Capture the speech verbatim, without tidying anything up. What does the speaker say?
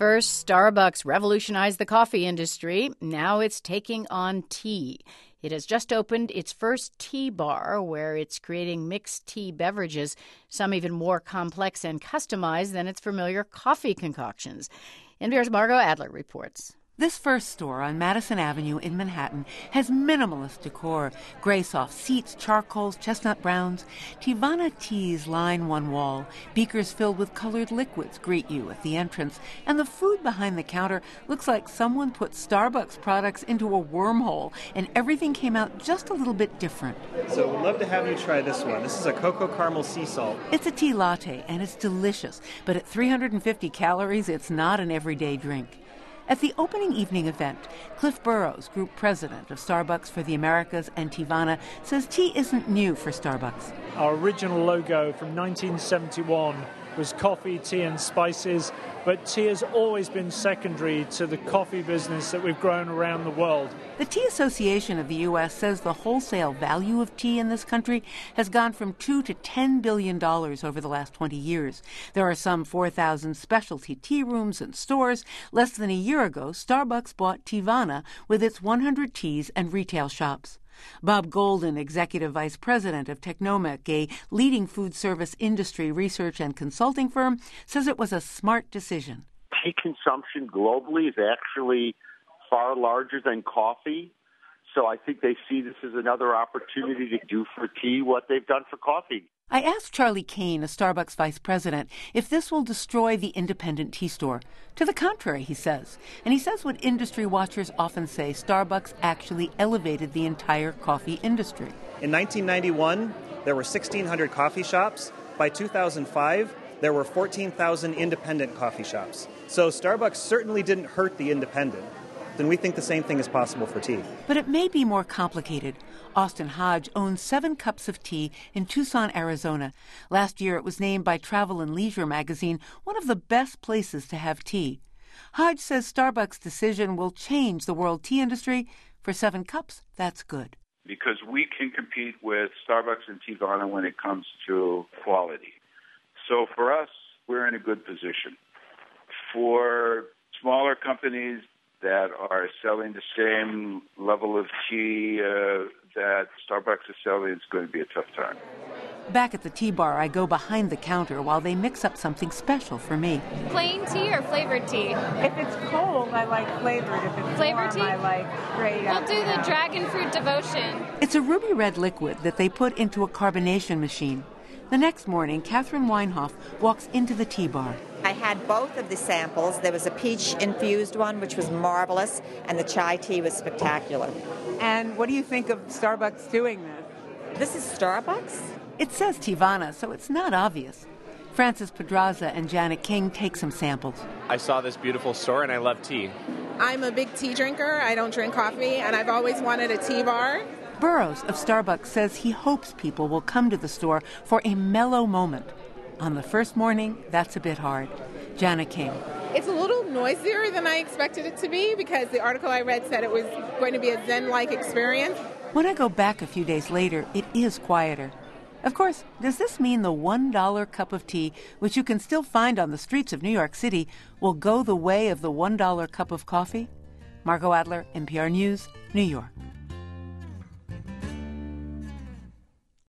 First, Starbucks revolutionized the coffee industry. Now it's taking on tea. It has just opened its first tea bar where it's creating mixed tea beverages, some even more complex and customized than its familiar coffee concoctions. N P R's Margot Adler reports. This first store on Madison Avenue in Manhattan has minimalist decor. Gray soft seats, charcoals, chestnut browns. Teavana teas line one wall. Beakers filled with colored liquids greet you at the entrance. And the food behind the counter looks like someone put Starbucks products into a wormhole, and everything came out just a little bit different. So we'd love to have you try this one. This is a cocoa caramel sea salt. It's a tea latte, and it's delicious. But at three hundred fifty calories, it's not an everyday drink. At the opening evening event, Cliff Burrows, group president of Starbucks for the Americas and Teavana, says tea isn't new for Starbucks. Our original logo from nineteen seventy-one was coffee, tea and spices, but tea has always been secondary to the coffee business that we've grown around the world. The Tea Association of the U S says the wholesale value of tea in this country has gone from two to ten billion dollars over the last twenty years. There are some four thousand specialty tea rooms and stores. Less than a year ago, Starbucks bought Teavana with its one hundred teas and retail shops. Bob Golden, executive vice president of Technomic, a leading food service industry research and consulting firm, says it was a smart decision. Tea consumption globally is actually far larger than coffee. So I think they see this as another opportunity to do for tea what they've done for coffee. I asked Charlie Kane, a Starbucks vice president, if this will destroy the independent tea store. To the contrary, he says. And he says what industry watchers often say, Starbucks actually elevated the entire coffee industry. In nineteen ninety-one, there were sixteen hundred coffee shops. By two thousand five, there were fourteen thousand independent coffee shops. So Starbucks certainly didn't hurt the independent. Then we think the same thing is possible for tea. But it may be more complicated. Austin Hodge owns Seven Cups of Tea in Tucson, Arizona. Last year it was named by Travel and Leisure magazine one of the best places to have tea. Hodge says Starbucks' decision will change the world tea industry. For Seven Cups, that's good. Because we can compete with Starbucks and Teavana when it comes to quality. So for us, we're in a good position. For smaller companies that are selling the same level of tea uh, that Starbucks is selling, it's going to be a tough time. Back at the tea bar, I go behind the counter while they mix up something special for me. Plain tea or flavored tea? If it's cold, I like flavored. If it's flavored warm, tea? I like great. We'll do the dragon fruit devotion. It's a ruby red liquid that they put into a carbonation machine. The next morning, Catherine Weinhoff walks into the tea bar. I had both of the samples. There was a peach-infused one, which was marvelous, and the chai tea was spectacular. And what do you think of Starbucks doing this? This is Starbucks? It says Teavana, so it's not obvious. Francis Pedraza and Janet King take some samples. I saw this beautiful store, and I love tea. I'm a big tea drinker. I don't drink coffee, and I've always wanted a tea bar. Burrows of Starbucks says he hopes people will come to the store for a mellow moment. On the first morning, that's a bit hard. Janet King. It's a little noisier than I expected it to be because the article I read said it was going to be a Zen-like experience. When I go back a few days later, it is quieter. Of course, does this mean the one dollar cup of tea, which you can still find on the streets of New York City, will go the way of the one dollar cup of coffee? Margot Adler, N P R News, New York.